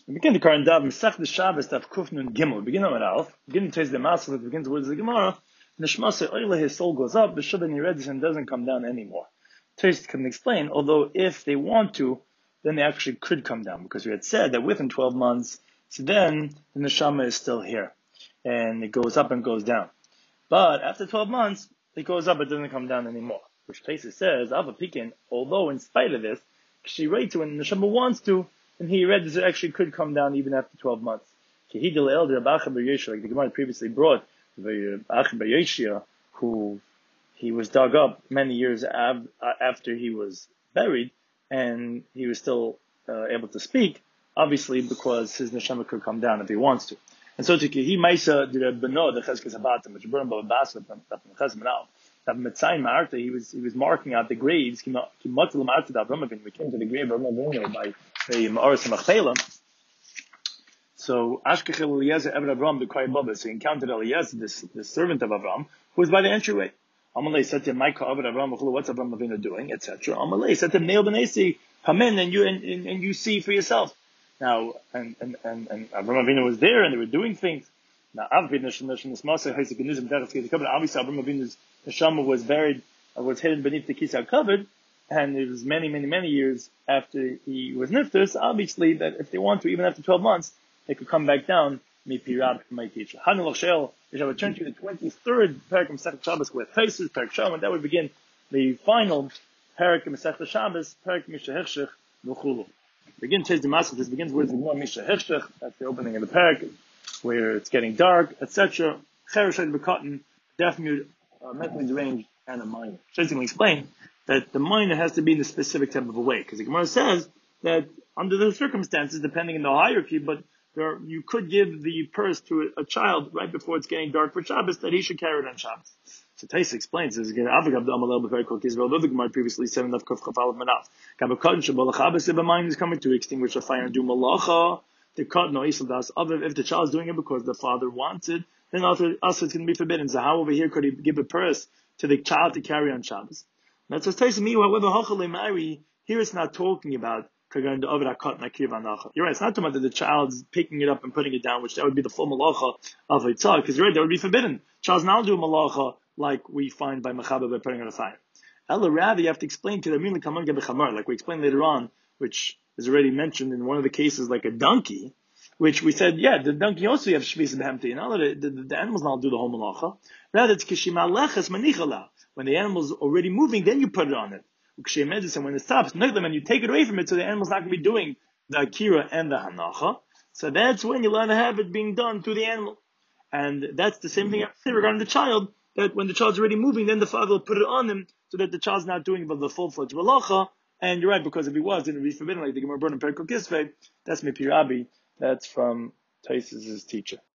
We begin the current daf Mesach the Shabbos daf Kuf Nun Gimel. Begin on Alf. Begin to taste the Masel. It begins words of the Gemara. Nishma say Oile, his soul goes up. B'Shabbat Niredis and doesn't come down anymore. Taste can explain. Although if they want to, then they actually could come down because we had said that within 12 months, so then the neshama is still here, and it goes up and goes down. But after 12 months, it goes up. It doesn't come down anymore. Which Taisa says Ava Pikin. Although in spite of this, she writes when the neshama wants to. And he read this it actually could come down even after 12 months. Like the Gemara previously brought, the Achaber Yeshia, who he was dug up many years after he was buried, and he was still able to speak, obviously because his neshama could come down if he wants to. And so to he Maisa did Beno the Cheskes Habatim, which burned by Basel from Chesmanal. He was marking out the graves. We came to the grave of Avram by the Ma'aris Machpelah. So Ashkechel Eliezer Eved Avram the Kohen Baba. So he encountered Eliezer, this servant of Avram, who was by the entryway. Amalei said to him, "Ma'ika Eved Avram, what's Avram Avinu doing?" Etc. Amalei said to him, "Neil Benesi, come in and you see for yourself." Now and Avram Avinu was there and they were doing things. Now, obviously, Avram Avinu's neshama was buried, was hidden beneath the kisah covered, and it was many, many, many years after he was nifter. So obviously, that if they want to, even after 12 months, they could come back down. Mipirab from my teacher. Hanul Shel. We shall return to the 23rd parak of Masechet Shabbos with Taisus parak Shalom, and that would begin the final parak of Masechet Shabbos, parak Misha Hechshech V'chulu. Begin Tez the Masechet. This begins with the word Misha Hechshech. That's the opening of the parak, where it's getting dark, etc. Chereshet B'Katan, deaf, mute, mentally deranged, and a minor. Shaitim will explain that the minor has to be in a specific type of a way, because the Gemara says that under the circumstances, depending on the hierarchy, but you could give the purse to a child right before it's getting dark for Shabbos, that he should carry it on Shabbos. So Taisa explains this again. The Gemara previously said enough kuf chafal manaf. The mind is coming to extinguish a fire and do malacha. If the child is doing it because the father wants it, then also it's going to be forbidden. So how over here could he give a purse to the child to carry on Shabbos? That's what Taisa me. However, here it's not talking about. You're right, it's not talking about that the child's picking it up and putting it down, which that would be the full malacha of a tzad, because you're right, that would be forbidden. Child's now do a malacha like we find by mechaber by putting on a fire. Ella Rav, you have to explain to the Amin Kaman Gebechamar, like we explained later on, which is already mentioned in one of the cases, like a donkey, which we said, yeah, the donkey also you have shvis behemti, and the animals now do the whole malacha. Rather, it's kishima leches manichala. When the animal's already moving, then you put it on it. And when it stops, and you take it away from it, so the animal's not going to be doing the akira and the hanacha. So that's when you learn to have it being done to the animal. And that's the same thing I say regarding the child, that when the child's already moving, then the father will put it on him, so that the child's not doing the full-fledged malacha. And you're right, because if he was, then it would be forbidden, like the Gemara brought in Perikol Kisvei. That's Mipirabi. That's from Taisus' teacher.